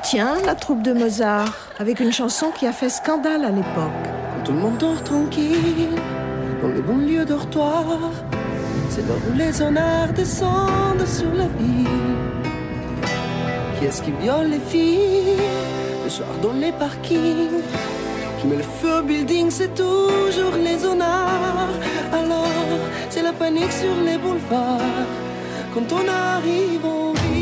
Tiens, la troupe de Mozart, avec une chanson qui a fait scandale à l'époque. Quand tout le monde dort tranquille, dans les bons lieux dortoirs, c'est l'heure où les honneurs descendent sur la ville. Qui est-ce qui viole les filles le soir dans les parkings? Qui met le feu au building, c'est toujours les honneurs. Alors, c'est la panique sur les boulevards quand on arrive en ville.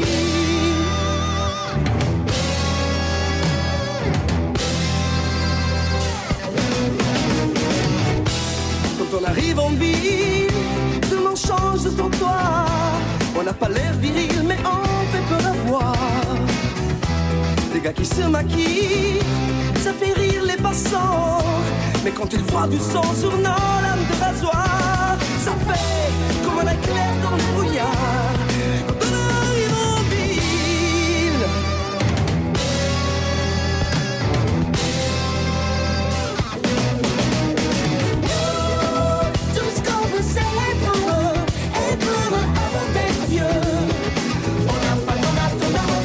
Quand on arrive en ville, tout le monde change de trottoir. On n'a pas l'air viril, mais on fait peur à voir. Des gars qui se maquillent, ça fait rire les passants. Mais quand ils voient du sang sur nos lames de rasoir, ça fait comme un éclair dans le brouillard. Quand on arrive en ville, tout ce qu'on veut c'est être heureux avant d'être vieux. On n'a pas ton attendant,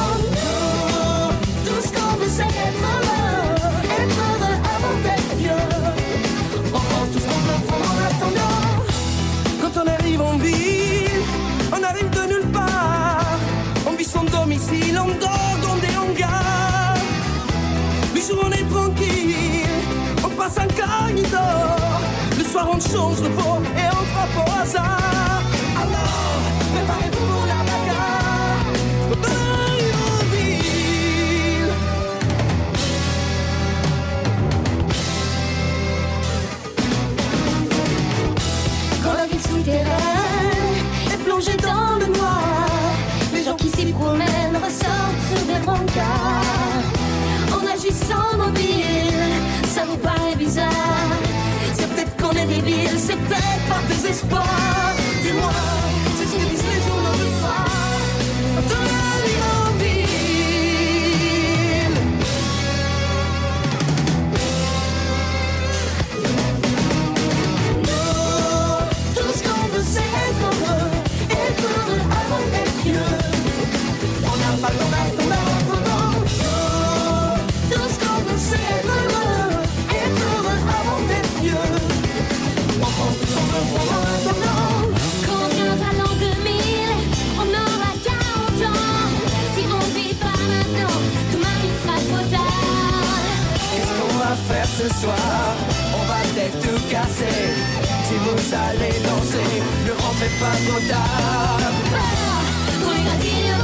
tout ce qu'on veut c'est être heureux avant d'être vieux. On prend tout ce qu'on veut prendre en attendant. quand on arrive en ville, on arrive de nulle part. On vit son domicile, on dort dans des hangars. Le jour on est tranquille, on passe incognito. Le soir on change de peau et on frappe au hasard. Alors, préparez-vous pour la bagarre. Quand on arrive en ville, Quand la ville souterraine est plongée dans le noir, les gens qui s'y promènent ressortent sur des brancards. En agissant mobile, ça vous paraît bizarre. C'est peut-être qu'on est débile, c'est peut-être par désespoir. Dis-moi, c'est ce que disent les journaux le soir. Quand on arrive en ville, tout ce qu'on veut c'est être heureux avant d'être vieux. On n'a pas le temps d'attendre. Tout ce qu'on veut c'est être heureux avant d'être vieux. On prend tout ce qu'on veut prendre en attendant. Quand viendra l'an 2000, on aura 40 ans. Si on vit pas maintenant, demain il sera trop tard. qu'est-ce qu'on va faire ce soir? On va peut-être tout casser. Si vous allez danser, ne rentrez pas trop tard. Pour les gratines